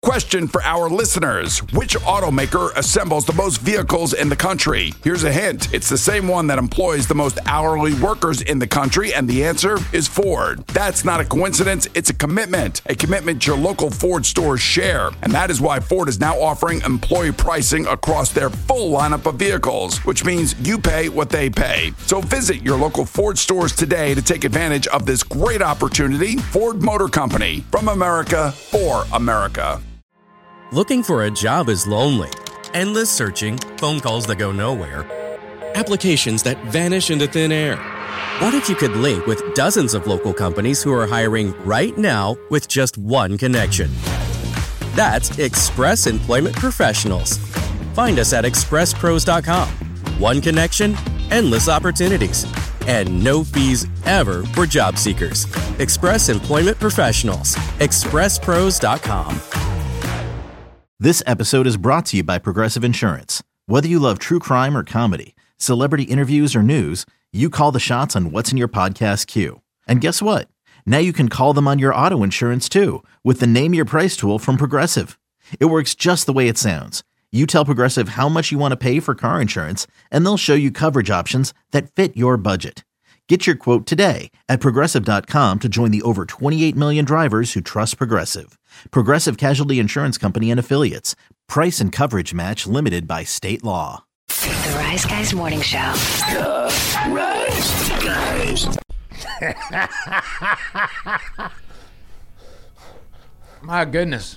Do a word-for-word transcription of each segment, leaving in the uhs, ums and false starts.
Question for our listeners. Which automaker assembles the most vehicles in the country? Here's a hint. It's the same one that employs the most hourly workers in the country, and the answer is Ford. That's not a coincidence. It's a commitment. A commitment your local Ford stores share. And that is why Ford is now offering employee pricing across their full lineup of vehicles, which means you pay what they pay. So visit your local Ford stores today to take advantage of this great opportunity. Ford Motor Company. From America, for America. Looking for a job is lonely. Endless searching, phone calls that go nowhere, applications that vanish into thin air. What if you could link with dozens of local companies who are hiring right now with just one connection? That's Express Employment Professionals. Find us at express pros dot com. One connection, endless opportunities, and no fees ever for job seekers. Express Employment Professionals. express pros dot com. This episode is brought to you by Progressive Insurance. Whether you love true crime or comedy, celebrity interviews or news, you call the shots on what's in your podcast queue. And guess what? Now you can call them on your auto insurance too with the Name Your Price tool from Progressive. It works just the way it sounds. You tell Progressive how much you want to pay for car insurance, and they'll show you coverage options that fit your budget. Get your quote today at progressive dot com to join the over twenty-eight million drivers who trust Progressive. Progressive Casualty Insurance Company and Affiliates. Price and coverage match limited by state law. The Rise Guys Morning Show. The Rise Guys. My goodness.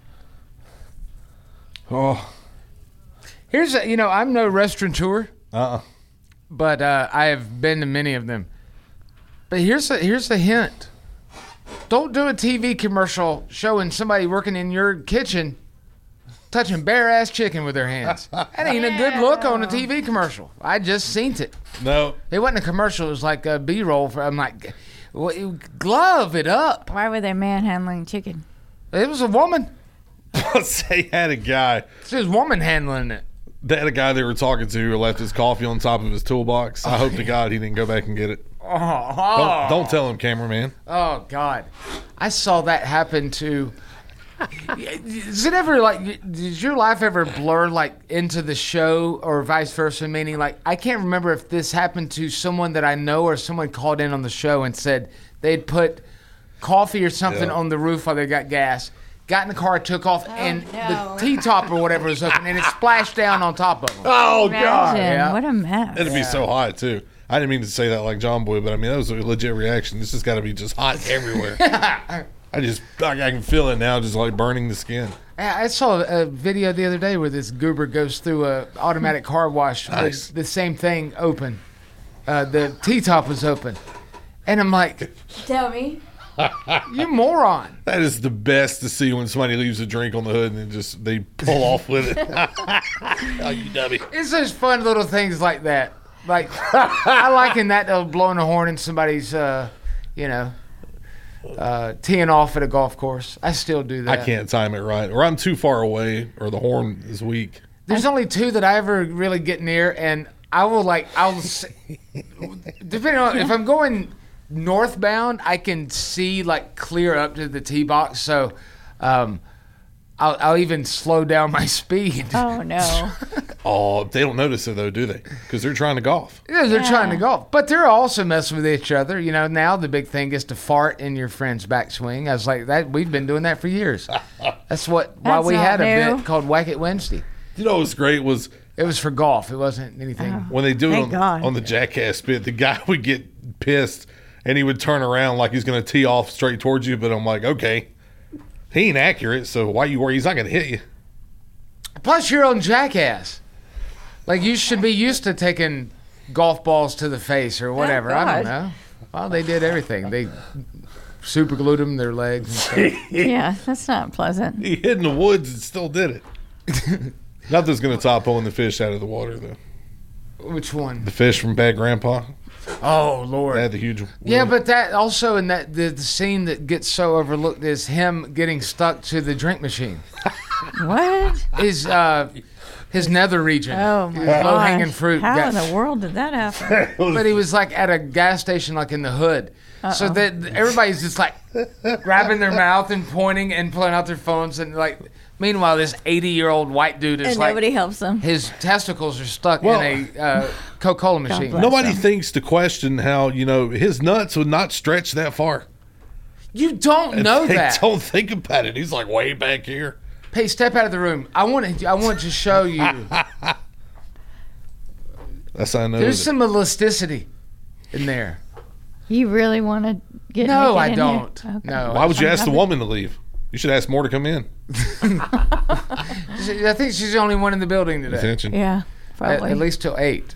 Oh. Here's a, you know, I'm no restaurateur. Uh-uh. But uh, I have been to many of them. But here's a, here's a hint. Don't do a T V commercial showing somebody working in your kitchen touching bare-ass chicken with their hands. That ain't a good look on a T V commercial. I just seen it. No. It wasn't a commercial. It was like a B-roll. For, I'm like, well, glove it up. Why were they manhandling chicken? It was a woman. They had a guy. It was a woman handling it. They had a guy they were talking to who left his coffee on top of his toolbox. I hope to God he didn't go back and get it. Oh, oh. Don't, don't tell him, cameraman. Oh, God. I saw that happen to... Is it ever like, did your life ever blur like into the show or vice versa? Meaning like, I can't remember if this happened to someone that I know or someone called in on the show and said they'd put coffee or something yeah. on the roof while they got gas. Got in the car, took off, oh, and no. the T-top or whatever was open, and it splashed down on top of them. Oh, Imagine. God. Yeah. What a mess. It'd be so hot, too. I didn't mean to say that like John Boy, but I mean, that was a legit reaction. This has got to be just hot everywhere. I just, I, I can feel it now, just like burning the skin. I saw a video the other day where this goober goes through a automatic car wash Nice. with the same thing open. Uh, the T-top was open. And I'm like, Tell me. you moron. That is the best to see when somebody leaves a drink on the hood and then just they pull off with it. Oh, you dummy. It's just fun little things like that. Like, I liken that to blowing a horn in somebody's, uh, you know, uh, teeing off at a golf course. I still do that. I can't time it right. Or I'm too far away, or the horn is weak. There's only two that I ever really get near, and I will, like, I'll, depending on, if I'm going northbound, I can see, like, clear up to the tee box, so um, I'll, I'll even slow down my speed. Oh, no. Oh, they don't notice it, though, do they? Because they're trying to golf. Yeah, they're Yeah. trying to golf. But they're also messing with each other. You know, now the big thing is to fart in your friend's backswing. I was like, that. We've been doing that for years. That's what why That's we not had a new. bit called Whack It Wednesday. You know what's great was It was for golf. It wasn't anything. Oh. when they do it Thank on, God. on the Jackass bit, the guy would get pissed and he would turn around like he's going to tee off straight towards you. But I'm like, okay, he ain't accurate, so why you worry? He's not going to hit you. Plus, you're on Jackass. Like, you should be used to taking golf balls to the face or whatever. I don't God. know. Well, they did everything. They super glued them to their legs and stuff. Yeah, that's not pleasant. He hid in the woods and still did it. Nothing's going to top pulling the fish out of the water, though. Which one? The fish from Bad Grandpa. Oh, Lord. They had the huge. Yeah, but that also in that the, the scene that gets so overlooked is him getting stuck to the drink machine. What? His uh, his nether region. Oh, my His gosh. low-hanging fruit. How got- in the world did that happen? But he was like at a gas station, like in the hood. So that everybody's just like grabbing their mouth and pointing and pulling out their phones and like. Meanwhile, this eighty-year-old white dude is And like nobody helps him. His testicles are stuck Well- in a uh, Coca-Cola machine. bless Nobody him. thinks to question how, you know, his nuts would not stretch that far. You don't know they that. don't think about it. He's like way back here. Hey, step out of the room. I want to. I want to show you. That's how I know. There's that- some elasticity in there. You really want to get No, naked I in here? don't. Okay. No. Why would you I'm ask the happy. woman to leave? You should ask more to come in. I think she's the only one in the building today. Attention. Yeah, At, probably. at least till eight.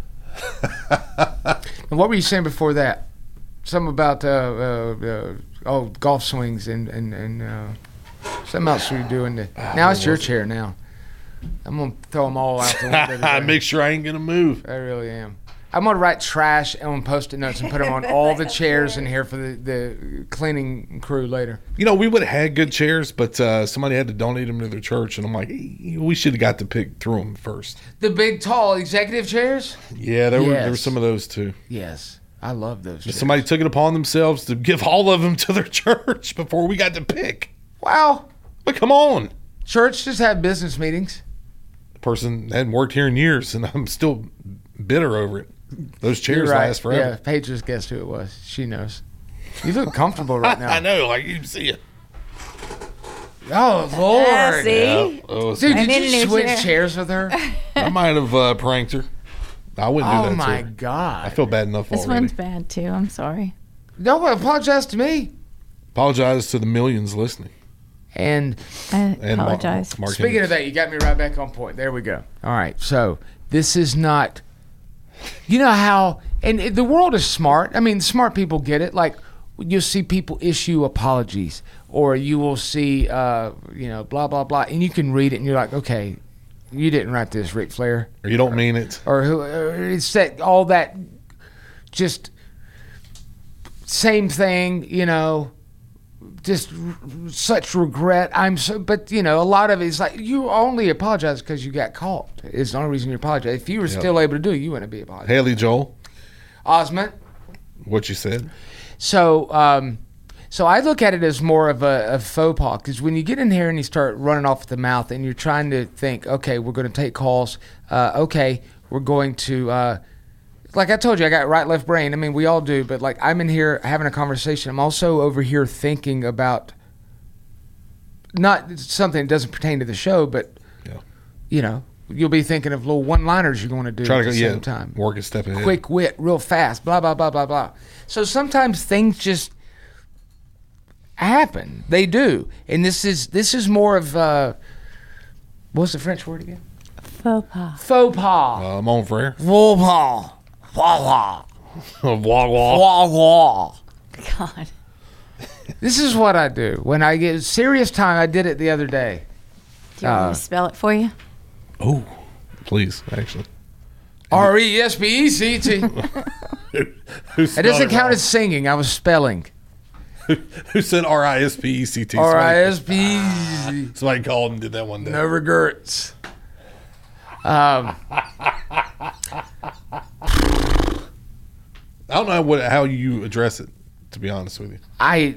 And what were you saying before that? Something about uh, uh, uh, oh golf swings and and and uh, something else we were doing. To, now it's your chair. Now I'm gonna throw them all out the window. today. Make sure I ain't gonna move. I really am. I'm gonna write trash on post-it notes and put them on all the chairs in here for the, the cleaning crew later. You know, we would have had good chairs, but uh, somebody had to donate them to their church, and I'm like, hey, we should have got to pick through them first. The big, tall executive chairs. Yeah, there were there were Yes. some of those too. Yes, I love those. Chairs. Somebody took it upon themselves to give all of them to their church before we got to pick. Wow, But come on, church just have business meetings. the person hadn't worked here in years, and I'm still bitter over it. Those chairs You're right. last forever. Yeah, Paige just guessed who it was. She knows. You look comfortable right now. I know, like you can see it. Oh Lord, Yeah, see? Oh, dude, I did need a you new switch chair. chairs with her? I might have uh, pranked her. I wouldn't do Oh that my to her. God! I feel bad enough This already. one's bad too. I'm sorry. No, apologize to me. Apologize to the millions listening. And I And Mar- apologize. Mark speaking Hendricks. of that, you got me right back on point. There we go. All right, so this is not. You know how, and it- the world is smart. I mean, smart people get it. Like you'll see people issue apologies, or you will see, uh, you know, blah blah blah, and you can read it, and you're like, okay, you didn't write this, Ric Flair, Or you don't mean it. or who? Or it's that all that, just same thing, you know. Just r- such regret. I'm so, but you know, a lot of it is like you only apologize because you got caught. It's the only reason you apologize. If you were Yep. still able to do it, you wouldn't be apologizing. Haley Joel, Osmond. what you said. So, um, so I look at it as more of a, a faux pas because when you get in here and you start running off at the mouth and you're trying to think, okay, we're going to take calls. Uh, okay, we're going to. Uh, Like I told you, I got right, left brain. I mean, we all do, but like I'm in here having a conversation. I'm also over here thinking about not something that doesn't pertain to the show, but Yeah. you know, you'll be thinking of little one-liners you're going to do Try at to go, the yeah, same time. work a step ahead. Quick wit, real fast, blah blah blah blah blah. So sometimes things just happen. They do, and this is this is more of uh, what's the French word again? Faux pas. Faux pas. Uh, mon frere. Faux pas. Wah wah. Wah, wah. Wah wah. God. This is what I do when I get serious time. I did it the other day. Do you want Uh, me to spell it for you? Oh, please, actually. R E S P E C T. It doesn't count as singing. I was spelling. Who said R I S P E C T? R I S P E C T. Somebody called and did that one day. No regrets. Um, I don't know what how you address it, to be honest with you. I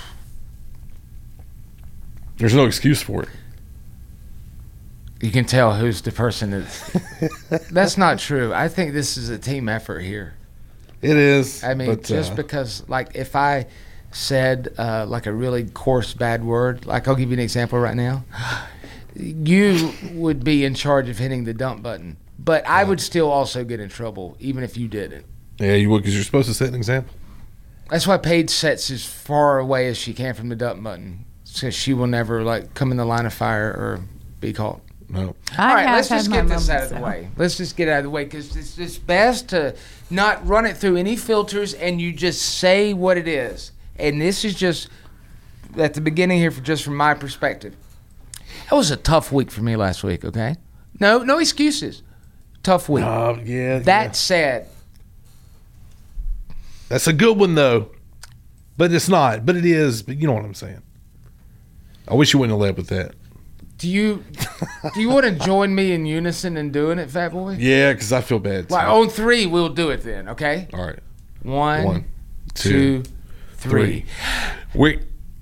There's no excuse for it. you can tell who's the person that. That's not true. I think this is a team effort here. It is. I mean, but, just uh, because, like, if I said uh, like a really coarse bad word, like I'll give you an example right now. You would be in charge of hitting the dump button, but I would still also get in trouble, even if you didn't. Yeah, you would, because you're supposed to set an example. That's why Paige sets as far away as she can from the dump button, so she will never like come in the line of fire or be caught. No. I All right, have let's had just my get this out moments, of the so. way. Let's just get it out of the way because it's, it's best to not run it through any filters and you just say what it is. And this is just at the beginning here, for just from my perspective. That was a tough week for me last week. Okay, no, no excuses. Tough week. Oh, yeah. that yeah. said, That's a good one, though. But it's not. But it is. But you know what I'm saying. I wish you wouldn't have led with that. do you do you want to join me in unison in doing it, Fat Boy? Yeah, because I feel bad. Well, too. on three, we'll do it then. Okay. All right. One, One, two, two, three. We,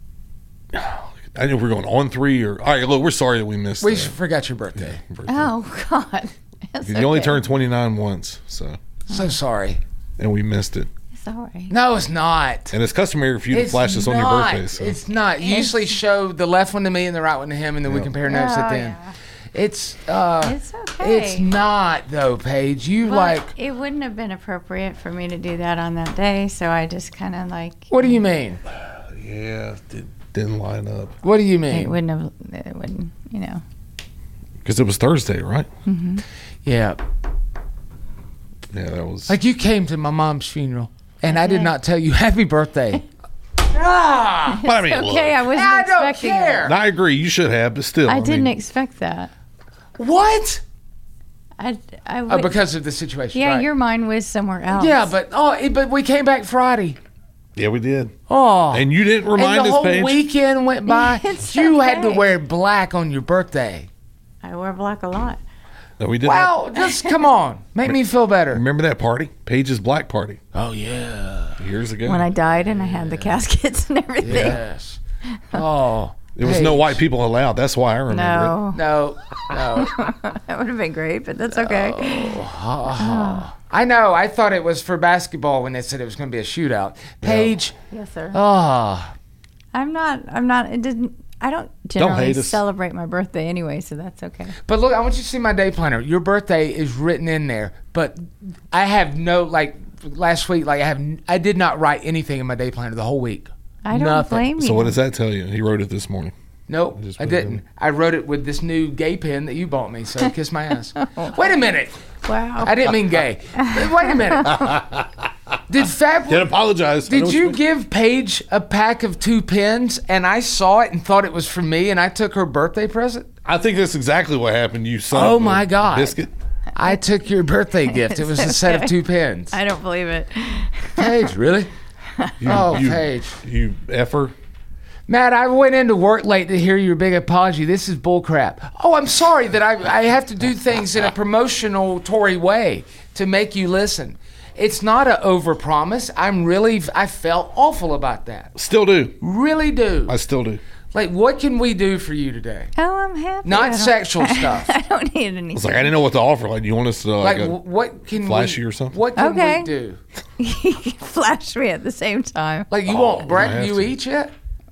I know we're going on three or all right. Look, we're sorry that we missed. We that. forgot your birthday. Oh, God. It's You only okay. turned twenty-nine once, so So sorry. and we missed it. It's all right. No, it's not. And it's customary for you to It's flash this on your not. birthday. So It's not. You usually show the left one to me and the right one to him, and then we Yeah. compare notes at Oh, the end. yeah. It's uh, It's okay. it's not though, Paige. You Well, like. it wouldn't have been appropriate for me to do that on that day, so I just kind of like What do you mean? yeah, it didn't line up What do you it mean? wouldn't have it wouldn't you know. because it was Thursday, right? Yeah, Yeah, that was. like you came to my mom's funeral, and I did not tell you happy birthday. ah, But I mean, look, Okay, I wasn't I don't expecting care. that. I agree. You should have, but still, I didn't mean, expect that. What? I, I Oh, would, because of the situation. yeah, right. your mind was somewhere else. Yeah, but oh, it- but we came back Friday. yeah, we did. Oh, And you didn't remind and the us, whole Paige. weekend went by. It's You had to okay. wear black on your birthday. I wear black a lot. No, we didn't. Well, just come on, make me feel better. Remember that party? Paige's black party Oh yeah, years ago. When I died and I had the caskets and everything. yes. Oh, there was no Paige. white people allowed. That's why I remember it. No, No, no. that would have been great, but that's okay. I know. I thought it was for basketball when they said it was going to be a shootout. Paige. Yes, sir. Oh, I'm not. I'm not. It didn't. I don't generally hate us. celebrate my birthday anyway, so that's okay. but look, I want you to see my day planner. Your birthday is written in there, but I have no like last week. Like I have, I did not write anything in my day planner the whole week. I don't Nothing. blame you. So what does that tell you? He wrote it this morning. Nope, just I put it didn't. in. I wrote it with this new gay pen that you bought me, so kiss my ass. Wait a minute. Wow. I didn't mean gay. Wait a minute. Did Fab... Did apologize. I know Did what you mean. give Paige a pack of two pens, and I saw it and thought it was for me, and I took her birthday present? I think that's exactly what happened. You son Oh of a my God. biscuit. I took your birthday gift. It was a set of two pens. I don't believe it. Paige, really? You, Oh, you, Paige. You effer. Matt, I went into work late to hear your big apology. This is bullcrap. Oh, I'm sorry that I, I have to do things in a promotional Tory way to make you listen. It's not a overpromise. I'm really, I felt awful about that. Still do. Really do. I still do. Like, what can we do for you today? Oh, I'm happy. I Not don't- sexual stuff. I don't need anything. It's like I didn't know what to offer. Like, do you want us to like, Like, a, wh- what can flashy we, or something? What can Okay. we do? Flash me at the same time. Like, you Oh, want I breakfast? have You to. eat yet?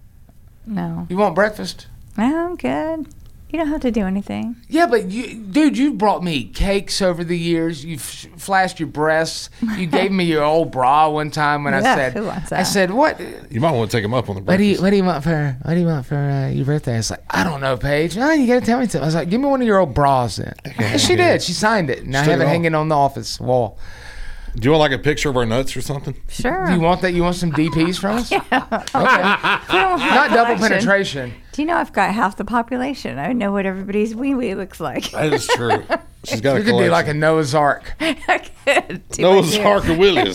No. You want breakfast? No, I'm good. You don't have to do anything. Yeah, but you, dude, you brought me cakes over the years. You f- flashed your breasts. You gave me your old bra one time when I Yeah, said, who wants I that? said, what? you might want to take them up on the What do you breakfast. What do you want for What do you want for uh, your birthday? It's like, I don't know, Paige. No, you gotta tell me something. I was like, give me one of your old bras then. And she did. She signed it, and I Stick have it it on. hanging on the office wall. Do you want like a picture of our nuts or something? Sure. Do you want that? You want some D Ps from us? We don't have Not double collection. penetration. Do you know I've got half the population? I know what everybody's wee wee looks like. That is true. She's got a You could be like a collection. Noah's Ark. I could do Noah's it. Ark of Willies.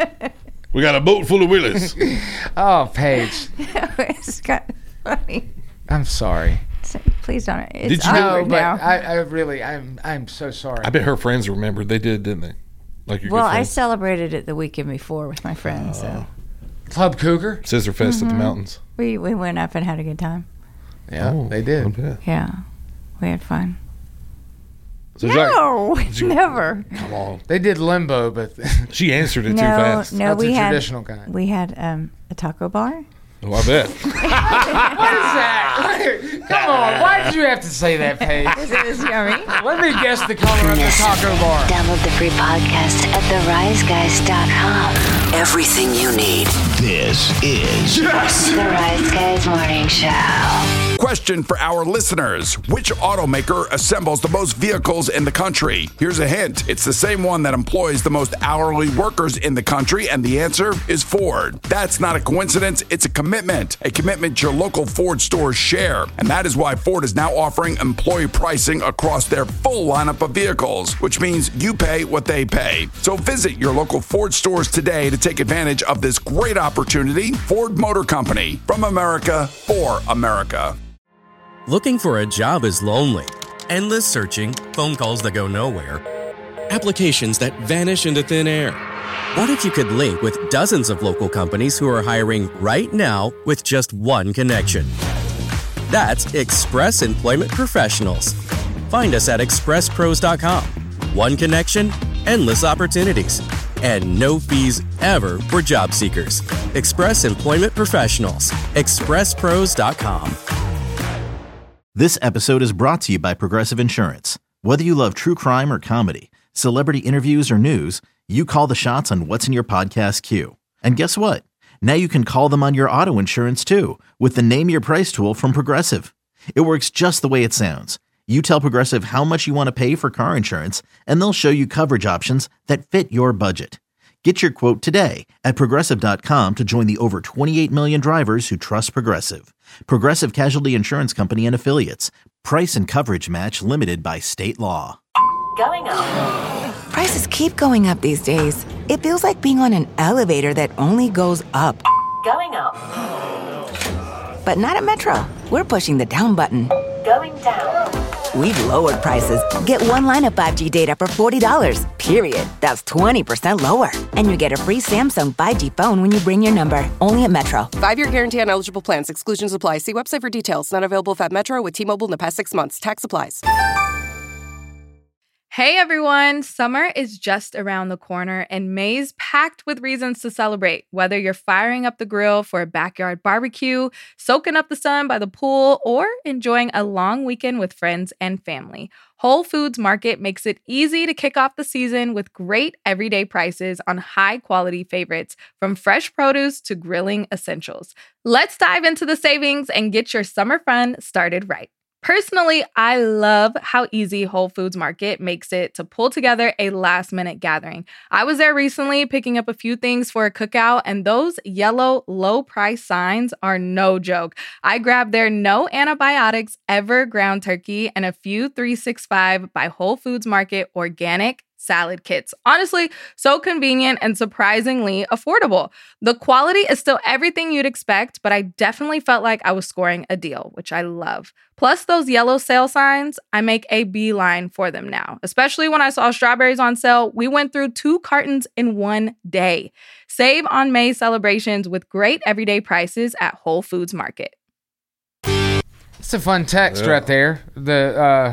We got a boat full of Willies. Oh, Paige, It's got funny. I'm sorry. So, please don't. It's Did you know- No, awkward but now. I, I really, I'm, I'm so sorry. I bet her friends remembered. They did, didn't they? Like your well, good I friends. celebrated it the weekend before with my friends. So Club Cougar. Scissor Fest at the mountains. we, we went up and had a good time. Yeah, Oh, they did. I bet. Yeah. We had fun. So Jack, No, you- never. come on. They did limbo, but She answered it No, too fast. no, That's we a had traditional kind. we had um, a taco bar. Oh, I bet. what is that? Come on, why did you have to say that, Paige? It was yummy. Let me guess the color of the taco bar. Download the free podcast at the rise guys dot com. Everything you need. This is The Rise Guys Morning Show. Question for our listeners. Which automaker assembles the most vehicles in the country? Here's a hint. It's the same one that employs the most hourly workers in the country, and the answer is Ford. That's not a coincidence. It's a commitment. A commitment your local Ford stores share. And that is why Ford is now offering employee pricing across their full lineup of vehicles, which means you pay what they pay. So visit your local Ford stores today to take advantage of this great opportunity. Ford Motor Company. From America, for America. Looking for a job is lonely. Endless searching, phone calls that go nowhere, applications that vanish into thin air. What if you could link with dozens of local companies who are hiring right now with just one connection? That's Express Employment Professionals. Find us at express pros dot com. One connection, endless opportunities, and no fees ever for job seekers. Express Employment Professionals. express pros dot com. This episode is brought to you by Progressive Insurance. Whether you love true crime or comedy, celebrity interviews or news, you call the shots on what's in your podcast queue. And guess what? Now you can call them on your auto insurance too with the Name Your Price tool from Progressive. It works just the way it sounds. You tell Progressive how much you want to pay for car insurance, and they'll show you coverage options that fit your budget. Get your quote today at progressive dot com to join the over twenty-eight million drivers who trust Progressive. Progressive Casualty Insurance Company and Affiliates. Price and coverage match limited by state law. Going up. Prices keep going up these days. It feels like being on an elevator that only goes up. Going up. But not at Metro. We're pushing the down button. Going down. We've lowered prices. Get one line of five G data for forty dollars, period. That's twenty percent lower. And you get a free Samsung five G phone when you bring your number. Only at Metro. Five-year guarantee on eligible plans. Exclusions apply. See website for details. Not available at Metro with T-Mobile in the past six months. Tax applies. Hey everyone, summer is just around the corner and May's packed with reasons to celebrate. Whether you're firing up the grill for a backyard barbecue, soaking up the sun by the pool, or enjoying a long weekend with friends and family, Whole Foods Market makes it easy to kick off the season with great everyday prices on high-quality favorites, from fresh produce to grilling essentials. Let's dive into the savings and get your summer fun started right. Personally, I love how easy Whole Foods Market makes it to pull together a last-minute gathering. I was there recently picking up a few things for a cookout, and those yellow low-price signs are no joke. I grabbed their no antibiotics ever ground turkey and a few three sixty-five by Whole Foods Market organic salad kits. Honestly, so convenient and surprisingly affordable. The quality is still everything you'd expect, but I definitely felt like I was scoring a deal, which I love. Plus those yellow sale signs, I make a beeline for them now. Especially when I saw strawberries on sale, we went through two cartons in one day. Save on May celebrations with great everyday prices at Whole Foods Market. It's a fun text Yeah. right there. The uh,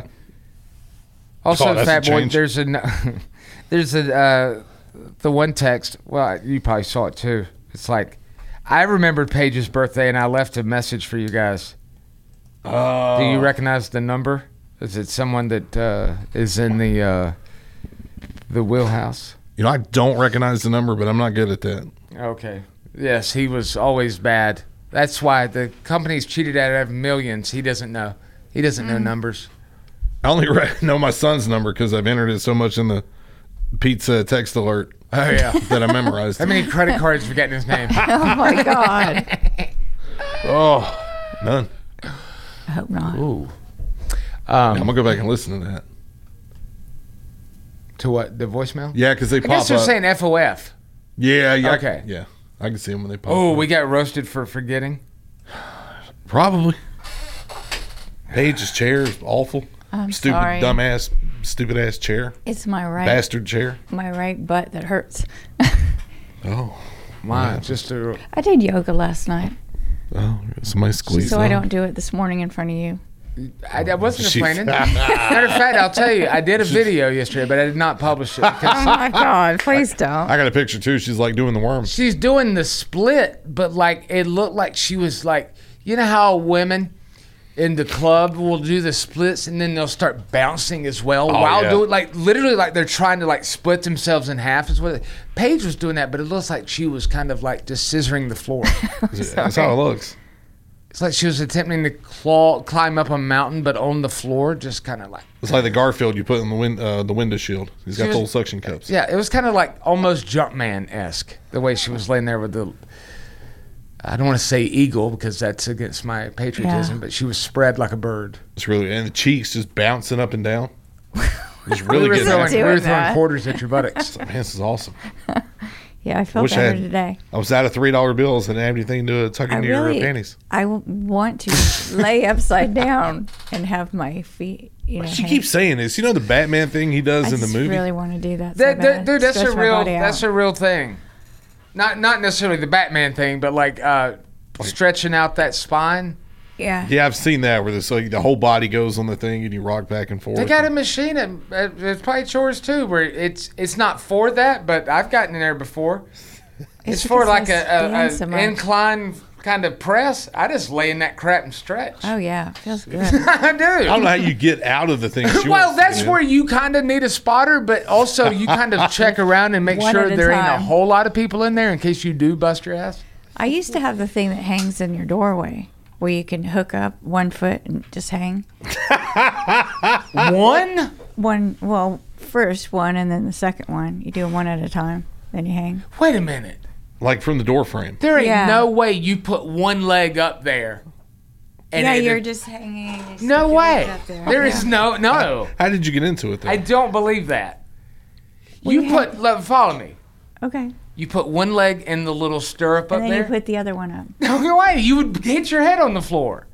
also, Oh, that's Fat a Boy, change. there's a there's a uh, the one text. Well, you probably saw it too. It's like, I remembered Paige's birthday and I left a message for you guys. Oh. Do you recognize the number? Is it someone that uh, is in the uh, the wheelhouse? You know, I don't recognize the number, but I'm not good at that. Okay. Yes, he was always bad. That's why the company's cheated out of millions. He doesn't know. He doesn't know numbers. I only re- know my son's number because I've entered it so much in the pizza text alert. Oh, yeah. That I memorized. How many credit cards have you got in his name? Oh my God. Oh, none. I hope not. Ooh. Um, I'm gonna go back and listen to that. To what? The voicemail? Yeah, because they I pop guess they're up. saying F O F. Yeah, yeah. Okay. Yeah, I can see them when they pop Oh, up. we got roasted for forgetting? Probably. Paige's chair is awful. I'm Stupid, sorry. dumbass, stupid ass chair. It's my right Bastard chair. my right butt that hurts. Oh. Mine, just a... I did yoga last night, Oh, somebody squeezed so I on. don't do it this morning in front of you. I, I wasn't She- complaining. Matter of fact, I'll tell you, I did a video yesterday, but I did not publish it Oh because my God, please don't. I got a picture too. She's like doing the worm. she's doing the split, but like it looked like she was like, you know how women in the club will do the splits and then they'll start bouncing as well Oh, while yeah. doing like literally like they're trying to like split themselves in half. Is what Paige was doing that, but it looks like she was kind of like just scissoring the floor. That's how it looks. It's like she was attempting to claw, climb up a mountain, but on the floor, just kind of like. It's like the Garfield you put in the win- uh, the window shield. He's got She the was- little suction cups. Yeah, it was kind of like almost Jumpman-esque, the way she was laying there with the, I don't want to say eagle because that's against my patriotism, Yeah. but she was spread like a bird. It's really, and the cheeks just bouncing up and down. It's really we were getting throwing, after we it. were Doing throwing that. quarters at your buttocks. Man, this is awesome. Yeah, I feel Wish I better had- today. I was out of three dollar bills and didn't have anything to tuck I into really, your panties. I w- want to lay upside down and have my feet, you know. She hang- keeps saying this. You know the Batman thing he does I in the just movie? really want to do that. That, so that- bad. dude, that's Stretch a my real body out. that's a real thing. Not not necessarily the Batman thing, but like uh, stretching out that spine. Yeah. Yeah, I've seen that where this, like, the whole body goes on the thing and you rock back and forth. They got a machine at, at, at probably yours too, where it's it's not for that, but I've gotten in there before. It's, It's for because like I a, a, stand a so much. incline kind of press. I just lay in that crap and stretch. Oh yeah, feels good. I do. I don't know how you get out of the thing. she Well, wants to that's do. where you kind of need a spotter, but also you kind of check around and make One sure at a there ain't a time. whole lot of people in there in case you do bust your ass. I used to have the thing that hangs in your doorway, where you can hook up one foot and just hang. One? One. Well, first one, and then the second one. You do them one at a time, then you hang. Wait a minute. Like from the door frame. There ain't Yeah. no way you put one leg up there. yeah, it- you're just hanging. and you No stick your way. leg up there. There is Yeah. no no. How did you get into it, though? I don't believe that. You We put look, follow me. Okay. You put one leg in the little stirrup And up then there. you put the other one up. No way. You would hit your head on the floor.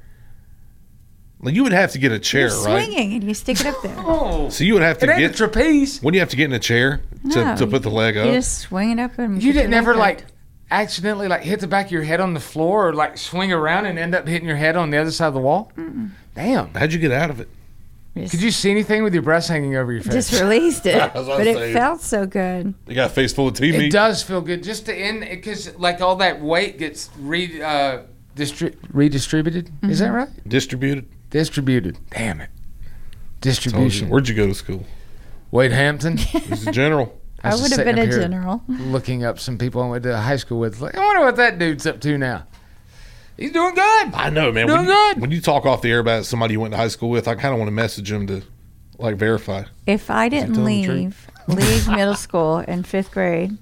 Like, you would have to get a chair, You're right? swinging, and you stick it up there. Oh. So you would have to It ain't get a trapeze. Wouldn't you have to get in a chair to, No, to put the leg up? You just swing it up and You put your didn't ever leg like up. accidentally like hit the back of your head on the floor or like swing around and end up hitting your head on the other side of the wall? Mm-mm. Damn. How'd you get out of it? Just, Could you see anything with your breast hanging over your face? just released it, That's what but I'm it saying. felt so good. You got a face full of T It meat. does feel good just to end because like all that weight gets re uh, distri- redistributed. Is that right? Distributed. Distributed. Damn it. Told you. Distribution. Where'd you go to school? Wade Hampton. He's a general. I was would just have been sitting a up here general. Looking up some people I went to high school with. Like, I wonder what that dude's up to now. He's doing good. I know, man. Doing When you, good. when you talk off the air about somebody you went to high school with, I kind of want to message him to, like, verify. If I didn't telling the truth? leave League Middle School in fifth grade,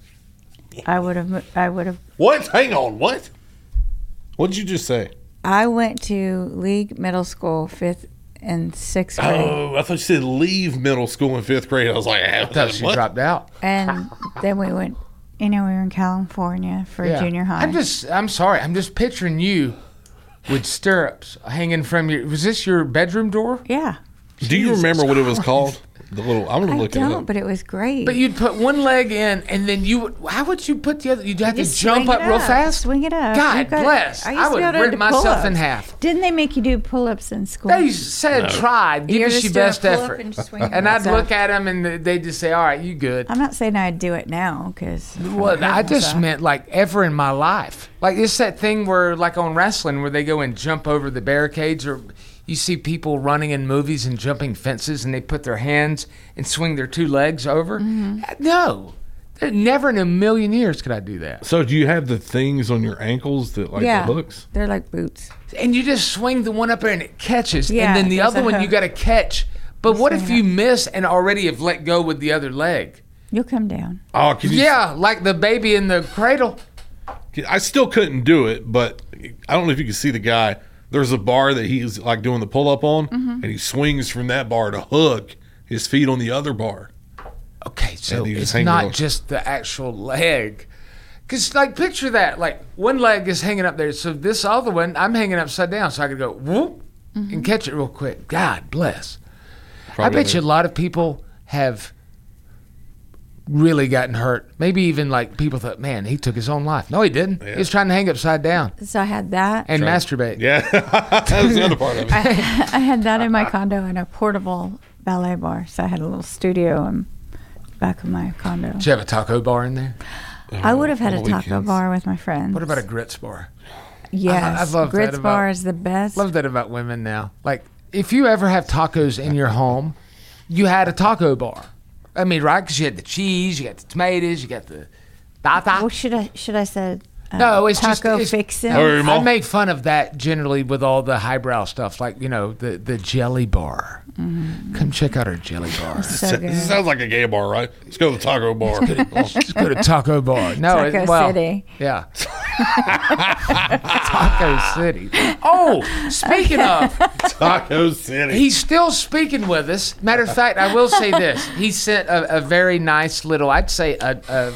I would have. I would have. What? Hang on. What? What did you just say? I went to League Middle School fifth and sixth grade, Oh, I thought you said leave middle school in fifth grade. I was like, ah, I thought she what? dropped out. and then we went. You know, we were in California for Yeah. junior high. I'm just, I'm sorry. I'm just picturing you with stirrups hanging from your, was this your bedroom door? Yeah. Do you remember what it was called? The little. I'm gonna I look it don't, up. but it was great. But you'd put one leg in and then you would, how would you put the other, you'd have to Just jump swing up it real up, fast? Swing it up. God You got- bless. I, I, used to would be able to rip do myself pull-ups. in half. Didn't they make you do pull-ups in school? They said try, give You're us just your doing a best pull-up effort. and swing And I'd yourself. look at them and they'd just say, all right, you good. I'm not saying I'd do it now because. Well, I just meant like ever in my life. Like it's that thing where, like on wrestling, where they go and jump over the barricades, or you see people running in movies and jumping fences, and they put their hands and swing their two legs over. Mm-hmm. No, There- never in a million years could I do that. So do you have the things on your ankles that like yeah, the hooks? they're like boots. And you just swing the one up there and it catches, Yeah, and then the there's other a one you hook. got to catch. But You what swing if it you up. miss and already have let go with the other leg? You'll come down. Oh, can you? Yeah, like the baby in the cradle. I still couldn't do it, but I don't know if you can see the guy. There's a bar that he's like doing the pull up on, Mm-hmm. and he swings from that bar to hook his feet on the other bar. Okay, so And you just it's hang not on. just the actual leg. Because, like, picture that. Like, one leg is hanging up there. So this other one, I'm hanging upside down. So I could go whoop Mm-hmm. and catch it real quick. God bless. Probably I bet you a lot of people have really gotten hurt. Maybe even, like, people thought, man, he took his own life. No, he didn't. He was trying to hang upside down So I had that. and masturbate. Yeah, that was the other part of it. I, I had that in my condo and a portable ballet bar. So I had a little studio in the back of my condo. Did you have a taco bar in there? I would have had on a the taco weekends. bar with my friends. What about a grits bar? Yes, I- I love that grits about- bar is the best. Love that about women now. Like, if you ever have tacos in your home, you had a taco bar. I mean, right? Because you had the cheese, you got the tomatoes, you got the tata. Well, should I should I said uh, No, it's just taco it's, fixin'? Oh, I make fun of that generally with all the highbrow stuff, like you know the the jelly bar. Come check out our jelly bar. So good. This sounds like a gay bar, right? Let's go to the taco bar. Just go to Taco Bar. No, Taco it, well, City. Yeah. Taco City. Oh, speaking of, Taco City. he's still speaking with us. Matter of fact, I will say this. He sent a, a very nice little, I'd say a, a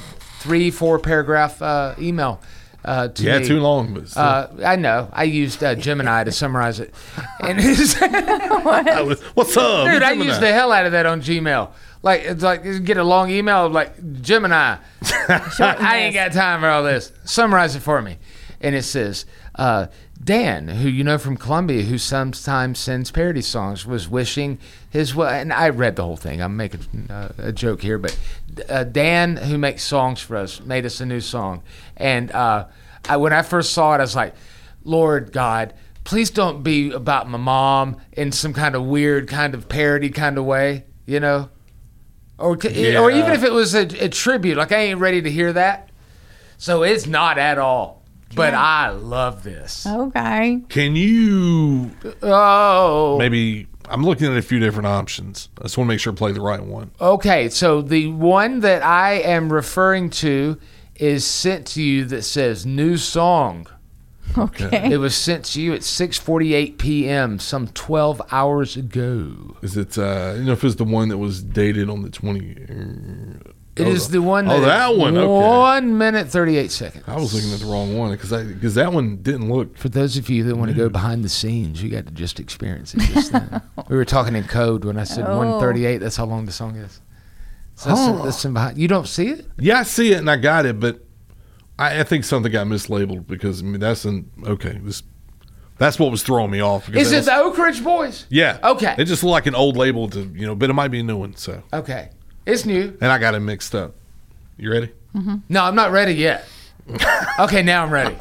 three, four paragraph uh, email. Uh, to yeah, me. too long. But uh, I know. I used uh, Gemini to summarize it. And his, what? What's up, dude? Gemini? I use the hell out of that on Gmail. Like it's like you get a long email like Gemini. I ain't got time for all this. Summarize it for me. And it says, uh, Dan, who you know from Columbia, who sometimes sends parody songs, was wishing his well. And I read the whole thing. I'm making uh, a joke here, but uh, Dan, who makes songs for us, made us a new song. And uh, I, when I first saw it, I was like, Lord God, please don't be about my mom in some kind of weird, kind of parody kind of way, you know. Or, Yeah. or even if it was a, a tribute, like I ain't ready to hear that. So it's not at all. But I love this. Okay. Can you Oh. maybe? I'm looking at a few different options. I just want to make sure I play the right one. Okay, so the one that I am referring to is sent to you that says new song. Okay. It was sent to you at six forty-eight p.m. some twelve hours ago. Is it? Uh, you know, if it's the one that was dated on the twenty. It oh, is the one that Oh, that one. Okay. one minute thirty-eight seconds. I was looking at the wrong one because because that one didn't look. For those of you that want to go behind the scenes, you got to just experience it just then. We were talking in code when I said Oh. one thirty-eight. That's how long the song is. So that's, Huh. that's some behind. You don't see it? Yeah, I see it and I got it, but I, I think something got mislabeled because I mean that's an okay. This that's what was throwing me off. because Is that it was- the Oak Ridge Boys? Yeah. Okay. It just looked like an old label to you know, but it might be a new one. So Okay. It's new. and I got it mixed up. You ready? No, I'm not ready yet. Okay, now I'm ready.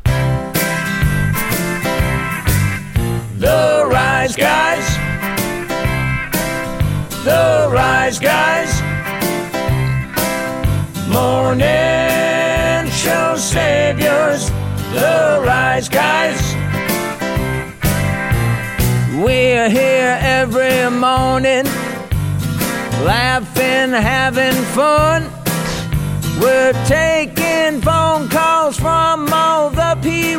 The Rise Guys. The Rise Guys. Morning show saviors. The Rise Guys. We're here every morning, laughing, having fun. We're taking phone calls from all the P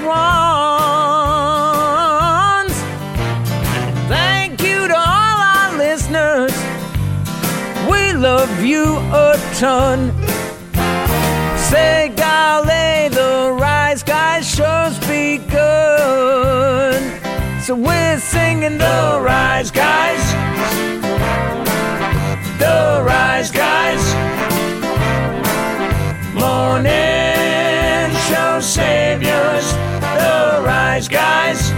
ones. Thank you to all our listeners. We love you a ton. Say golly, the Rise Guys show's begun. So we're singing the Rise Guys. The Rise Guys. Morning show saviors, the Rise Guys.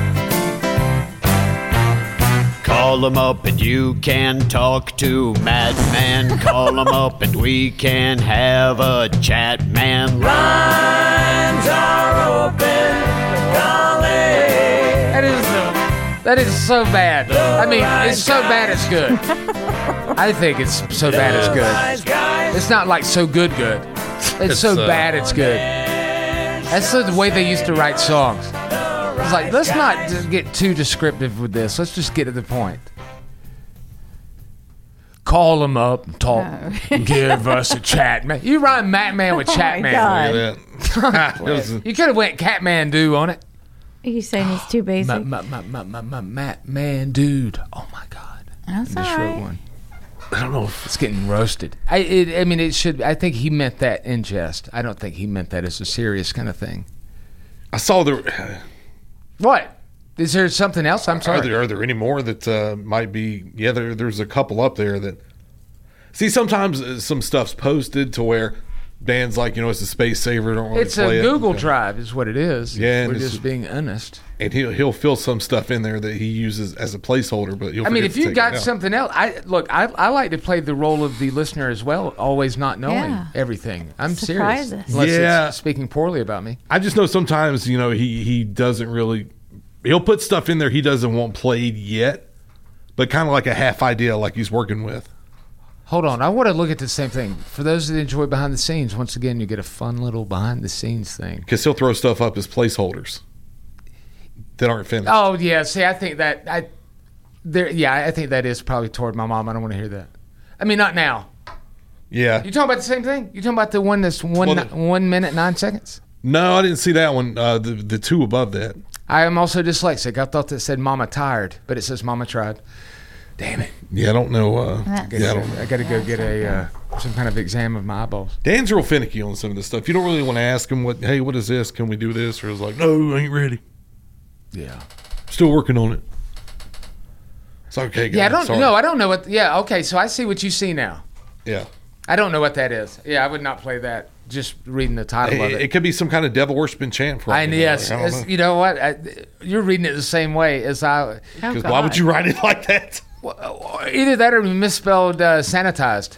Call them up and you can talk to Madman. Call them up and we can have a chat, man. Lines are open, golly. That is that is so bad. I mean, it's so bad it's good. I think it's so bad it's good. It's not like so good good. It's so It's, uh, bad it's good. That's the way they used to write songs. It's like, let's not just get too descriptive with this. Let's just get to the point. Call them up and talk. Give us a chat, man. You rhyme Matt Man with Oh Chat my Man. God. Look at that. It was a- You could have went Catmandu on it. Are you saying it's too basic? Ma- ma- ma- ma- ma- Matt Man Dude. Oh my God. That's I just all wrote right. one. I don't know if It's getting roasted. I it, I mean, it should. I think he meant that in jest. I don't think he meant that as a serious kind of thing. I saw there. What? Is there something else? I'm Are sorry. there, are there any more that uh, might be? Yeah, there, there's a couple up there that. See, sometimes uh, some stuff's posted to where Dan's like, you know, it's a space saver. Don't really It's a play it. Google Drive, is what it is. Yeah, and we're it's- just being honest. And he'll he'll fill some stuff in there that he uses as a placeholder, but you'll I mean, forget if to you take it got out. something else, I look. I, I like to play the role of the listener as well, always not knowing Yeah. everything. I'm Surprise serious, us. unless Yeah. it's speaking poorly about me. I just know sometimes, you know, he he doesn't really. He'll put stuff in there he doesn't want played yet, but kind of like a half idea, like he's working with. Hold on, I want to look at the same thing. For those that enjoy behind the scenes, once again, you get a fun little behind the scenes thing. Because he'll throw stuff up as placeholders that aren't finished. Oh yeah, see, I think that I there. Yeah, I think that is probably toward my mom. I don't want to hear that. I mean, not now. Yeah. You talking about the same thing? You talking about the one that's one Well, the- one minute nine seconds? No, I didn't see that one. Uh, the the two above that. I am also dyslexic. I thought that said "Mama tired," but it says "Mama tried." Damn it. Yeah, I don't know. Uh, That's- yeah, I don't know. I got to go get a uh, some kind of exam of my eyeballs. Dan's real finicky on some of this stuff. You don't really want to ask him, what. Hey, what is this? Can we do this? Or it's like, no, I ain't ready. Yeah. Still working on it. It's okay, guys. Yeah, I don't Sorry. know. I don't know what. Yeah, okay. So I see what you see now. Yeah. I don't know what that is. Yeah, I would not play that. Just reading the title of It, it. it could be some kind of devil worshiping chant for I, you. yes, I don't it's- know. you know what? I, you're reading it the same way as I. Because why would you write it like that? Either that or misspelled uh, sanitized.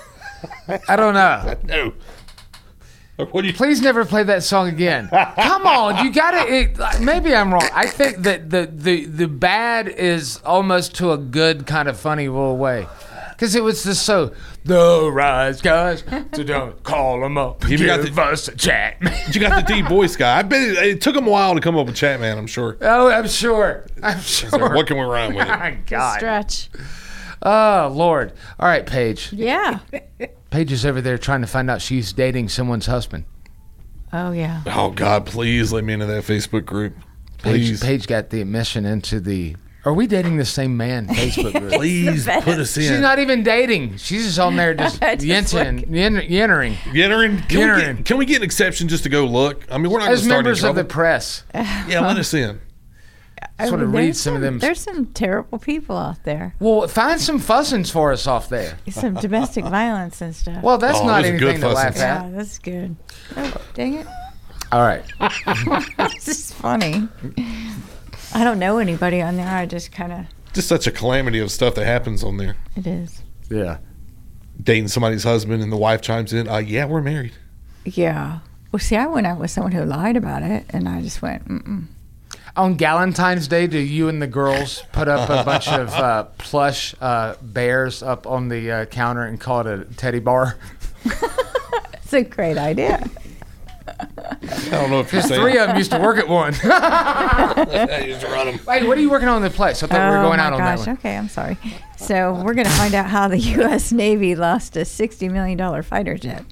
I don't know. No. What do you? Please never play that song again. Come on, you gotta. It, maybe I'm wrong. I think that the, the the bad is almost to a good kind of funny little way, because it was just so the Rise Guys. So don't call them up. You Give got the- us a chat. You got the D voice guy. I bet it, it took him a while to come up with Chatman, I'm sure. Oh, I'm sure. I'm So sure. what can we rhyme with it? My God. Stretch. Oh Lord. All right, Paige. Yeah. Paige is over there trying to find out she's dating someone's husband. Oh, yeah. Oh, God, please let me into that Facebook group. Please. Paige, Paige got the admission into the Are We Dating the Same Man Facebook group. Please put us in. She's not even dating. She's just on there just, Just yenting, yen, yentering. Yentering? Can, we Yentering. get, can we get an exception just to go look? I mean, we're not going to As start members any of the trouble. press. Yeah, let us in. I just want to there's read some of them. There's some terrible people out there. Well, find some fussins for us off there. Some domestic violence and stuff. Well, that's Oh, not those are good anything to laugh fussins. yeah, at. that's good. Oh, dang it. All right. This is funny. I don't know anybody on there. I just kind of, Just such a calamity of stuff that happens on there. it is. Yeah. Dating somebody's husband and the wife chimes in, uh, yeah, we're married. Yeah. Well, see, I went out with someone who lied about it, and I just went, mm-mm. On Galentine's Day, do you and the girls put up a bunch of uh, plush uh, bears up on the uh, counter and call it a teddy bar? It's a great idea. I don't know if you're Because saying. three of them used to work at one. I used to run 'em. Wait, what are you working on in the place? I thought we were Oh going my out on gosh. that one. Okay, I'm sorry. So we're going to find out how the U S Navy lost a sixty million dollars fighter jet.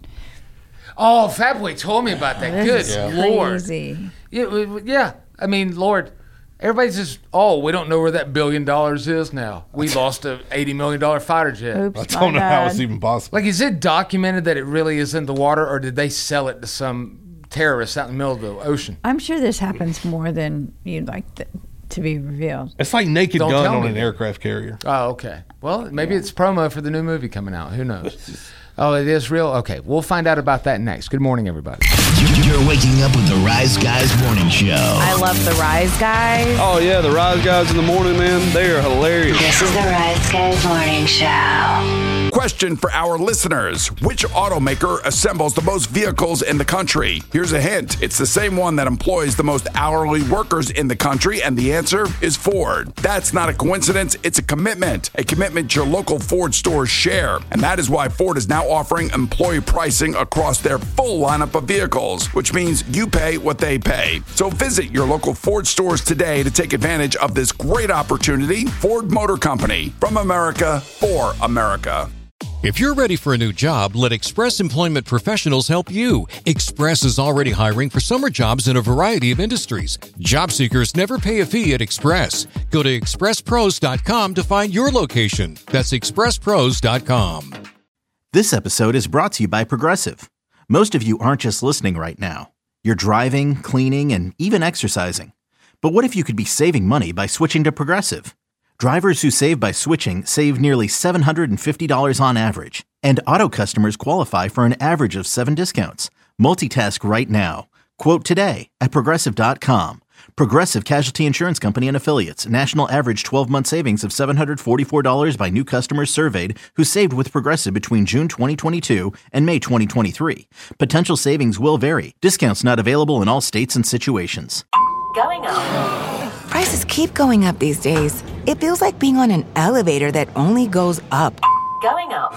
Oh, Fatboy told me about that. Good This is Lord. crazy. Yeah, w- w- yeah. I mean, Lord, everybody's just, oh, we don't know where that billion dollars is now. We lost a eighty million dollars fighter jet. Oops, I don't my know how bad. it's even possible. Like, is it documented that it really is in the water, or did they sell it to some terrorists out in the middle of the ocean? I'm sure this happens more than you'd like th- to be revealed. It's like Naked Don't Gun tell on me an that. aircraft carrier. Oh, okay. Well, maybe it's promo for the new movie coming out. Who knows? Oh, it is real? Okay, we'll find out about that next. Good morning, everybody. You're waking up with the Rise Guys Morning Show. I love the Rise Guys. Oh, yeah, the Rise Guys in the morning, man. They are hilarious. This is the Rise Guys Morning Show. Question for our listeners. Which automaker assembles the most vehicles in the country? Here's a hint. It's the same one that employs the most hourly workers in the country, and the answer is Ford. That's not a coincidence. It's a commitment. A commitment your local Ford stores share. And that is why Ford is now offering employee pricing across their full lineup of vehicles, which means you pay what they pay. So visit your local Ford stores today to take advantage of this great opportunity. Ford Motor Company, from America, for America. If you're ready for a new job, let Express Employment Professionals help you. Express is already hiring for summer jobs in a variety of industries. Job seekers never pay a fee at Express. Go to express pros dot com to find your location. That's express pros dot com. This episode is brought to you by Progressive. Most of you aren't just listening right now. You're driving, cleaning, and even exercising. But what if you could be saving money by switching to Progressive? Drivers who save by switching save nearly seven hundred fifty dollars on average. And auto customers qualify for an average of seven discounts. Multitask right now. Quote today at progressive dot com. Progressive Casualty Insurance Company and Affiliates. National average twelve-month savings of seven hundred forty-four dollars by new customers surveyed who saved with Progressive between June twenty twenty-two and May twenty twenty-three. Potential savings will vary. Discounts not available in all states and situations. Going up. Prices keep going up these days. It feels like being on an elevator that only goes up. Going up.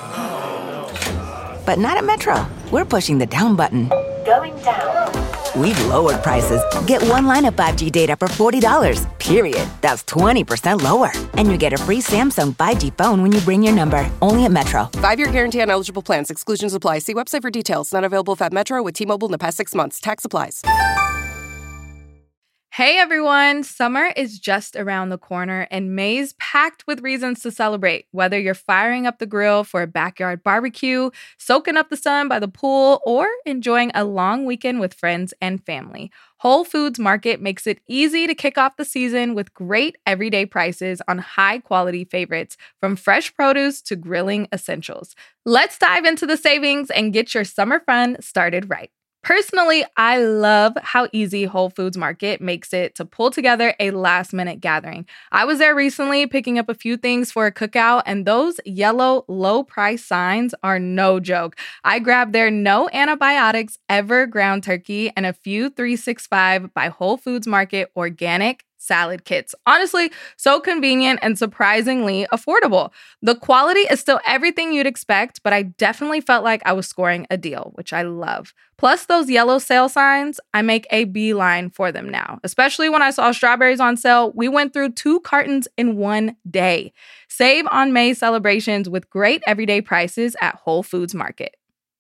But not at Metro. We're pushing the down button. Going down. We've lowered prices. Get one line of five G data for forty dollars, period. That's twenty percent lower. And you get a free Samsung five G phone when you bring your number. Only at Metro. Five-year guarantee on eligible plans. Exclusions apply. See website for details. Not available at Metro with T-Mobile in the past six months. Tax applies. Hey everyone, summer is just around the corner and May's packed with reasons to celebrate. Whether you're firing up the grill for a backyard barbecue, soaking up the sun by the pool, or enjoying a long weekend with friends and family, Whole Foods Market makes it easy to kick off the season with great everyday prices on high-quality favorites, from fresh produce to grilling essentials. Let's dive into the savings and get your summer fun started right. Personally, I love how easy Whole Foods Market makes it to pull together a last-minute gathering. I was there recently picking up a few things for a cookout, and those yellow low-price signs are no joke. I grabbed their no antibiotics ever ground turkey and a few three sixty-five by Whole Foods Market organic salad kits. Honestly, so convenient and surprisingly affordable. The quality is still everything you'd expect, but I definitely felt like I was scoring a deal, which I love. Plus those yellow sale signs, I make a beeline for them now. Especially when I saw strawberries on sale, we went through two cartons in one day. Save on May celebrations with great everyday prices at Whole Foods Market.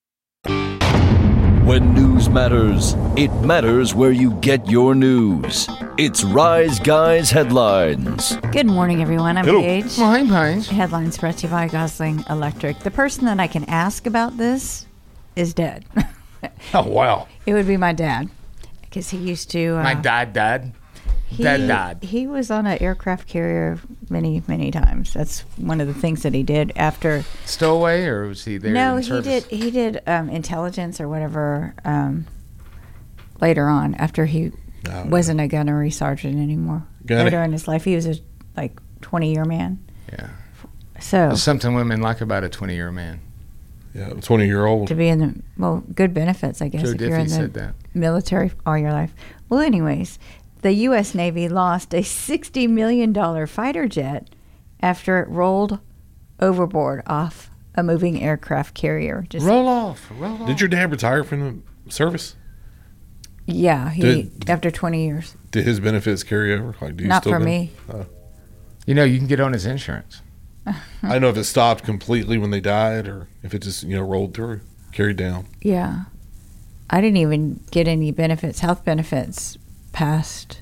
When news matters, it matters where you get your news. It's Rise Guys Headlines. Good morning, everyone. I'm Hello. Paige. Morning, Paige. Headlines brought to you by Gosling Electric. The person that I can ask about this is dead. Oh, wow. It would be my dad, because he used to... Uh, My dad died. he, Dad died. He was on an aircraft carrier many, many times. That's one of the things that he did after... Stowaway, or was he there No, in he service? did. He did um, intelligence or whatever um, later on, after he Oh, wasn't a gunnery sergeant anymore. Gunny. Later in his life, he was a like twenty-year man. Yeah. So There's something women like about a twenty-year man. Yeah, a twenty-year-old. to be in the well, good benefits, I guess, Joe if you're Diffie in the said that. military all your life. Well, anyways, the U S Navy lost a sixty million dollars fighter jet after it rolled overboard off a moving aircraft carrier. Just Roll off. Roll off. Did your dad retire from the service? Yeah, he Did- after twenty years. Did his benefits carry over? Like, do you Not still for get- me. Oh. You know, you can get on his insurance. I don't know if it stopped completely when they died or if it just, you know, rolled through, carried down. Yeah. I didn't even get any benefits, health benefits, past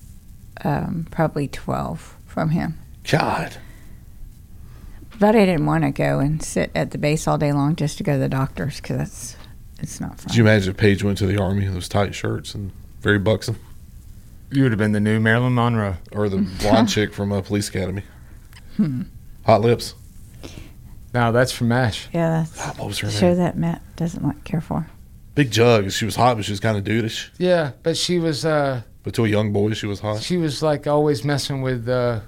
um, probably twelve from him. God. But I didn't want to go and sit at the base all day long just to go to the doctors, because that's it's not fun. Did you imagine if Paige went to the Army in those tight shirts and very buxom? You would have been the new Marilyn Monroe. Or the blonde chick from uh, Police Academy. Hmm. Hot Lips. No, that's from MASH. Yeah, that's Ah, what was her a show name? that Matt doesn't like, care for. Big Jug. She was hot, but she was kind of dudeish. Yeah, but she was uh But to a young boy, she was hot. she was like always messing with uh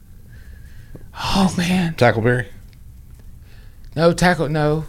Oh, man. Tackleberry. no tackle no.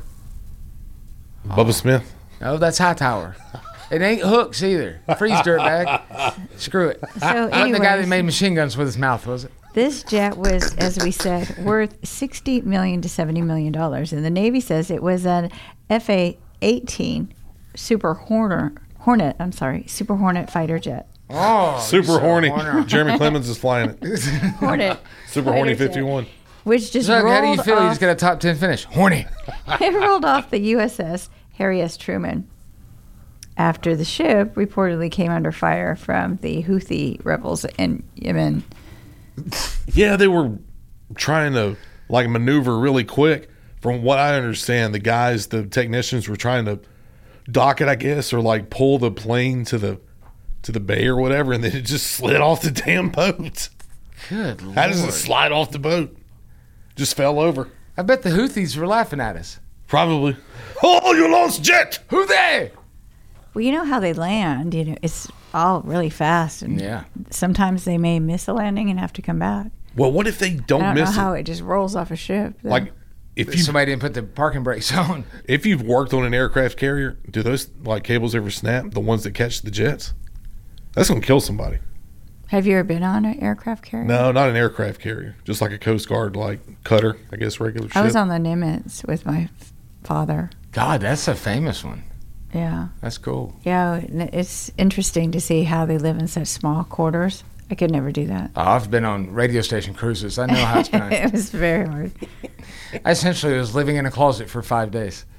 Bubba Smith. No, that's Hightower. It ain't Hooks either. Freeze dirtbag. Screw it. So Wasn't the guy that anyways- made machine guns with his mouth, was it? This jet was, as we said, worth sixty million dollars to seventy million dollars. And the Navy says it was an F A eighteen Super Hornet, Hornet, I'm sorry, Super Hornet fighter jet. Oh, Super horny. Jeremy Clemens is flying it. Hornet. Super horny fighter jet, fifty-one. Which just Zug, rolled how do you feel? You off, just got a top ten finish. Horny. it rolled off the U S S Harry S. Truman after the ship reportedly came under fire from the Houthi rebels in Yemen. Yeah, they were trying to like maneuver really quick. From what I understand, the guys, the technicians were trying to dock it, I guess, or like pull the plane to the to the bay or whatever, and then it just slid off the damn boat. Good Lord. How does it slide off the boat? Just fell over. I bet the Houthis were laughing at us. Probably. Oh, you lost jet! Who they? Well, you know how they land, you know, it's all really fast. And Yeah. sometimes they may miss a landing and have to come back. Well, what if they don't, I don't know miss how it? it just rolls off a ship. though. Like, if you Somebody didn't put the parking brakes on. if you've worked on an aircraft carrier, do those like cables ever snap? The ones that catch the jets? That's gonna kill somebody. Have you ever been on an aircraft carrier? No, not an aircraft carrier. Just like a Coast Guard, like cutter, I guess, regular ship. I was on the Nimitz with my f- father. God, that's a famous one. Yeah. That's cool. Yeah, and it's interesting to see how they live in such small quarters. I could never do that. Oh, I've been on radio station cruises. I know how it's going. It was very hard. I essentially was living in a closet for five days.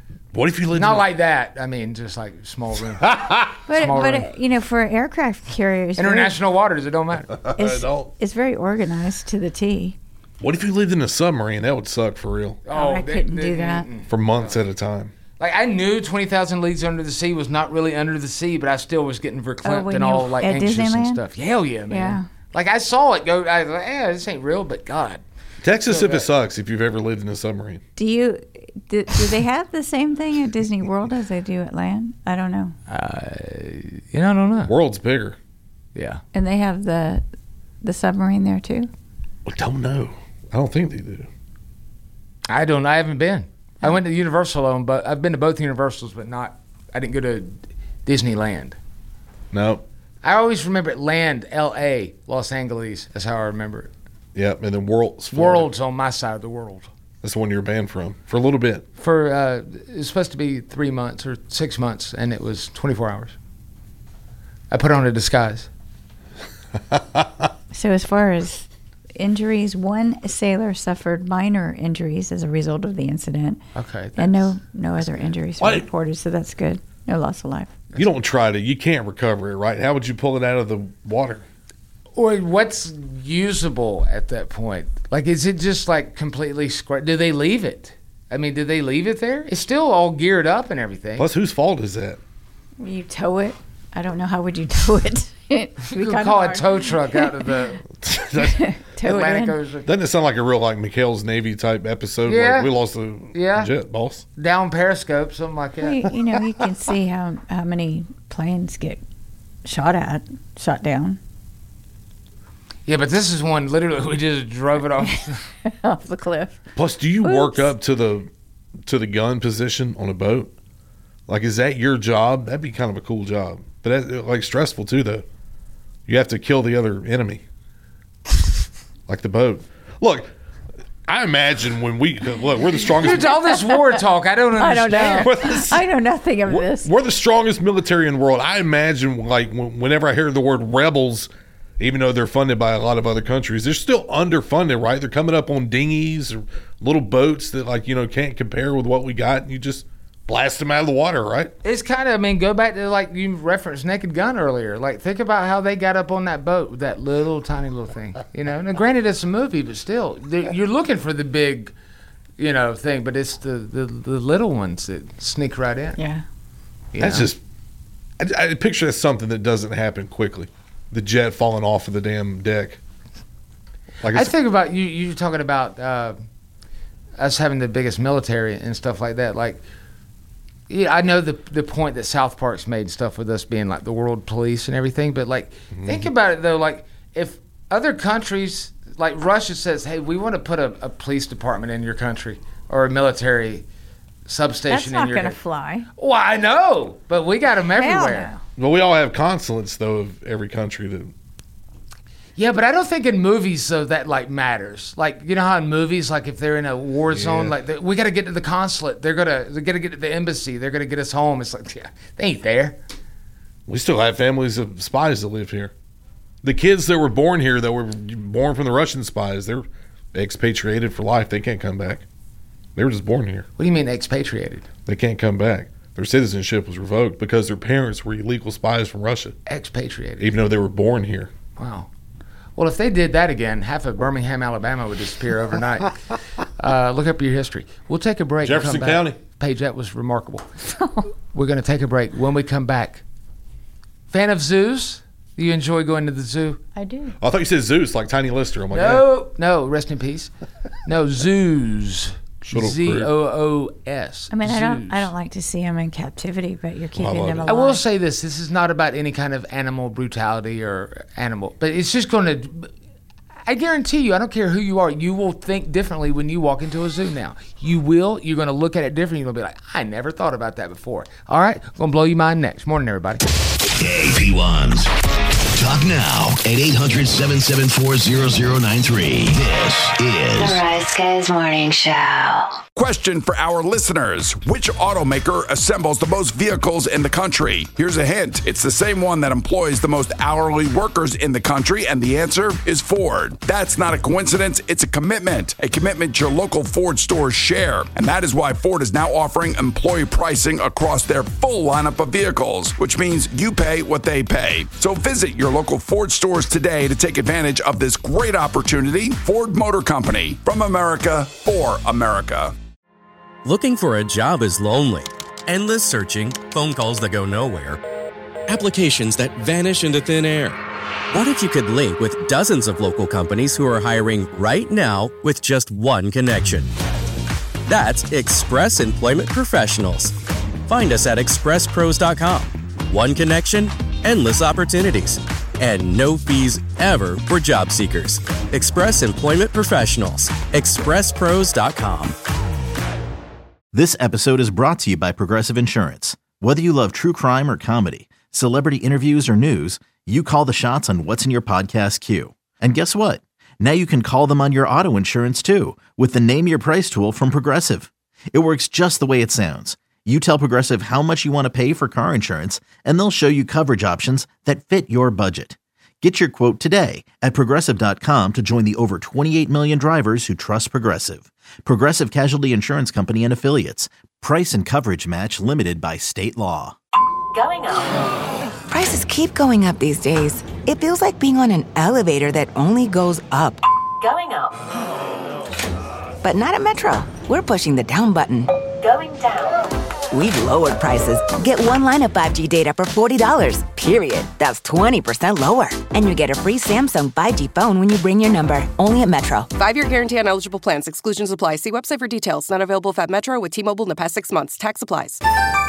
What if you lived Not in a- like that. I mean, just like small room. But, Small but room. uh, you know, for aircraft carriers, International waters, it don't matter. it's, don't. it's very organized to the T. What if you lived in a submarine? That would suck for real. Oh, I they- couldn't they- do that. For months at a time. Like, I knew twenty thousand Leagues Under the Sea was not really under the sea, but I still was getting verklempt when and you- all, like, at anxious and Disneyland? stuff. Hell yeah, man. Yeah. Like, I saw it go, I was like, yeah, this ain't real, but God. Texas, So if it bad. sucks, if you've ever lived in a submarine. Do you do, do they have the same thing at Disney World as they do at land? I don't know. Uh, you know, I don't know. World's bigger. Yeah. And they have the the submarine there too. I don't know. I don't think they do. I don't, I haven't been. I went to Universal alone, but I've been to both Universals, but not, I didn't go to Disneyland. No. I always remember it land, L A, Los Angeles. That's how I remember it. Yep, and then World's Florida. World's on my side of the world. That's the one you were banned from for a little bit. For uh, it was supposed to be three months or six months, and it was twenty-four hours. I put on a disguise. So as far as injuries, one sailor suffered minor injuries as a result of the incident. Okay. And no no other injuries were What? reported, so that's good. No loss of life. You don't try to, you can't recover it, right? How would you pull it out of the water? Or what's usable at that point? Like, is it just like completely scra- Do they leave it? I mean, did they leave it there? It's still all geared up and everything. Plus, whose fault is that? You tow it? I don't know how would you tow it. It'd be You could kinda call hard. a tow truck out of the Tow it Atlantic in. Ocean. Doesn't it sound like a real, like, McHale's Navy type episode? Yeah. Like, we lost the Yeah. jet, boss. Down Periscope, something like that. Well, you, you know, you can see how how many planes get shot at, shot down Yeah, but this is one literally we just drove it off. off the cliff. Plus, do you Oops. work up to the to the gun position on a boat? Like, is that your job? That'd be kind of a cool job, but that, like stressful too, though. You have to kill the other enemy, like the boat. Look, I imagine when we look, we're the strongest. Dude, all this war talk, I don't I don't understand. know. We're the- I know nothing of We're, this. we're the strongest military in the world. I imagine, like, when- whenever I hear the word rebels, even though they're funded by a lot of other countries, they're still underfunded, right? They're coming up on dinghies or little boats that, like, you know, can't compare with what we got, and you just blast them out of the water, right? It's kind of, I mean, go back to, like, you referenced Naked Gun earlier. Like, think about how they got up on that boat with that little, tiny little thing. You know, now, granted, it's a movie, but still, they- you're looking for the big, you know, thing, but it's the, the, the little ones that sneak right in. Yeah. you That's know? just, I, I picture that's something that doesn't happen quickly. The jet falling off of the damn deck. Like I it's, think about you. You talking about uh, us having the biggest military and stuff like that. Like, yeah, I know the the point that South Park's made and stuff with us being like the world police and everything. But like, think about it though. Like, if other countries, like Russia, says, "Hey, we want to put a, a police department in your country or a military substation That's in not your going to country." fly. Well, I know, but we got them Hell everywhere. no. well, we all have consulates though of every country that. Yeah, but I don't think in movies though that like matters. Like, you know how in movies, like if they're in a war zone, Yeah. like they, we got to get to the consulate. They're gonna they got to get to the embassy. They're gonna get us home. It's like, yeah, they ain't there. We still have families of spies that live here. The kids that were born here that were born from the Russian spies, they're expatriated for life. They can't come back. They were just born here. What do you mean expatriated? They can't come back. Their citizenship was revoked because their parents were illegal spies from Russia, Expatriated. even though they were born here. Wow. Well, if they did that again, half of Birmingham, Alabama would disappear overnight. uh, look up your history. We'll take a break. and Jefferson come back. County. Paige, that was remarkable. We're going to take a break. When we come back, fan of zoos? Do you enjoy going to the zoo? I do. I thought you said Zeus, like Tiny Lister. I'm like, No, no, rest in peace. No, zoos. Shut up, Z O O S. I mean, I don't. Zoos. I don't like to see them in captivity, but you're keeping love them it. alive. I will say this: this is not about any kind of animal brutality or animal, but it's just going to. I guarantee you, I don't care who you are, you will think differently when you walk into a zoo now. You will. You're going to look at it differently. You're going to be like, I never thought about that before. All right, going to blow your mind next. Morning, everybody. K P ones. Talk now at eight hundred, seven seven four, zero zero nine three. This is The Rise Guys Morning Show. Question for our listeners. Which automaker assembles the most vehicles in the country? Here's a hint. It's the same one that employs the most hourly workers in the country, and the answer is Ford. That's not a coincidence. It's a commitment. A commitment your local Ford stores share. And that is why Ford is now offering employee pricing across their full lineup of vehicles, which means you pay what they pay. So visit your local Ford stores today to take advantage of this great opportunity. Ford Motor Company, from America for America. Looking for a job is lonely. Endless searching, phone calls that go nowhere, applications that vanish into thin air. What if you could link with dozens of local companies who are hiring right now with just one connection? That's Express Employment Professionals. Find us at express pros dot com. One connection, endless opportunities, and no fees ever for job seekers. Express Employment Professionals. express pros dot com. This episode is brought to you by Progressive Insurance. Whether you love true crime or comedy, celebrity interviews or news, you call the shots on what's in your podcast queue. And guess what? Now you can call them on your auto insurance too with the Name Your Price tool from Progressive. It works just the way it sounds. You tell Progressive how much you want to pay for car insurance, and they'll show you coverage options that fit your budget. Get your quote today at progressive dot com to join the over twenty-eight million drivers who trust Progressive. Progressive Casualty Insurance Company and Affiliates. Price and coverage match limited by state law. Going up. Prices keep going up these days. It feels like being on an elevator that only goes up. Going up. But not at Metro. We're pushing the down button. Going down. We've lowered prices. Get one line of five G data for forty dollars, period. That's twenty percent lower. And you get a free Samsung five G phone when you bring your number. Only at Metro. Five-year guarantee on eligible plans. Exclusions apply. See website for details. Not available at Metro with T-Mobile in the past six months. Tax applies.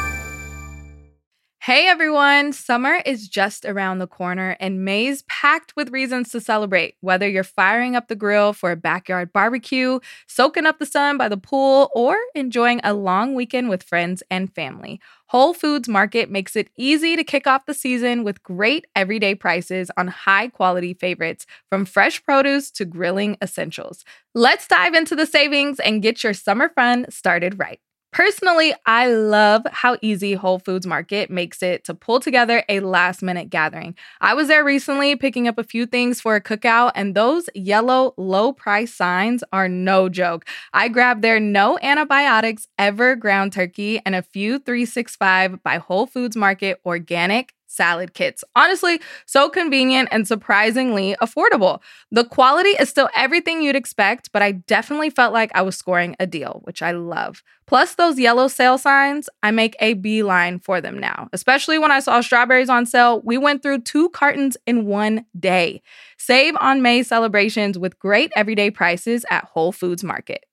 Hey everyone, summer is just around the corner and May's packed with reasons to celebrate. Whether you're firing up the grill for a backyard barbecue, soaking up the sun by the pool, or enjoying a long weekend with friends and family, Whole Foods Market makes it easy to kick off the season with great everyday prices on high-quality favorites, from fresh produce to grilling essentials. Let's dive into the savings and get your summer fun started right. Personally, I love how easy Whole Foods Market makes it to pull together a last-minute gathering. I was there recently picking up a few things for a cookout, and those yellow low-price signs are no joke. I grabbed their no antibiotics ever ground turkey and a few three sixty-five by Whole Foods Market organic salad kits. Honestly, so convenient and surprisingly affordable. The quality is still everything you'd expect, but I definitely felt like I was scoring a deal, which I love. Plus those yellow sale signs, I make a beeline for them now. Especially when I saw strawberries on sale, we went through two cartons in one day. Save on May celebrations with great everyday prices at Whole Foods Market.